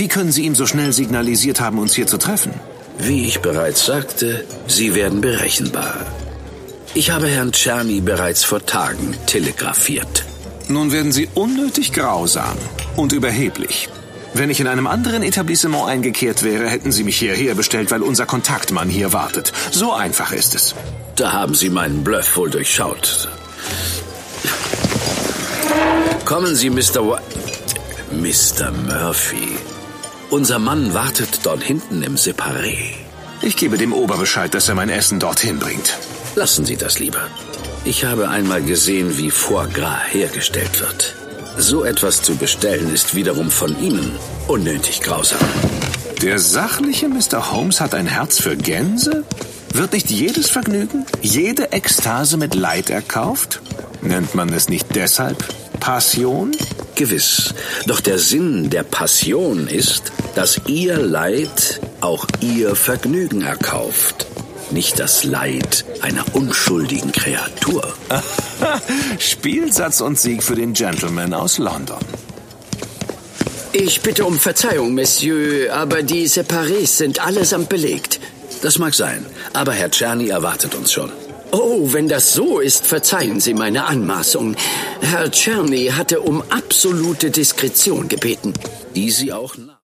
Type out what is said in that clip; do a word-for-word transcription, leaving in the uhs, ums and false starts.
Wie können Sie ihm so schnell signalisiert haben, uns hier zu treffen? Wie ich bereits sagte, Sie werden berechenbar. Ich habe Herrn Czerny bereits vor Tagen telegrafiert. Nun werden Sie unnötig grausam und überheblich. Wenn ich in einem anderen Etablissement eingekehrt wäre, hätten Sie mich hierher bestellt, weil unser Kontaktmann hier wartet. So einfach ist es. Da haben Sie meinen Bluff wohl durchschaut. Kommen Sie, Mister Wa- Mister Murphy. Unser Mann wartet dort hinten im Separé. Ich gebe dem Ober Bescheid, dass er mein Essen dorthin bringt. Lassen Sie das lieber. Ich habe einmal gesehen, wie Foie Gras hergestellt wird. So etwas zu bestellen, ist wiederum von Ihnen unnötig grausam. Der sachliche Mister Holmes hat ein Herz für Gänse? Wird nicht jedes Vergnügen, jede Ekstase mit Leid erkauft? Nennt man es nicht deshalb Passion? Gewiss. Doch der Sinn der Passion ist, dass Ihr Leid auch Ihr Vergnügen erkauft. Nicht das Leid einer unschuldigen Kreatur. Spielsatz und Sieg für den Gentleman aus London. Ich bitte um Verzeihung, Monsieur, aber die Separés sind allesamt belegt. Das mag sein, aber Herr Czerny erwartet uns schon. Oh, wenn das so ist, verzeihen Sie meine Anmaßung. Herr Czerny hatte um absolute Diskretion gebeten. Die Sie auch